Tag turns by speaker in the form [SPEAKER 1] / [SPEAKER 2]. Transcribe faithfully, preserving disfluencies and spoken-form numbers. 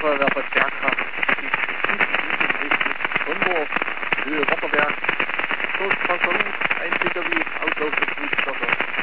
[SPEAKER 1] Feuerwehr Bad Bergkraft, Richtung Sondorf, Höhe Wasserberg, dort Passauf, ein P K W, auslaufende Flutstoffe.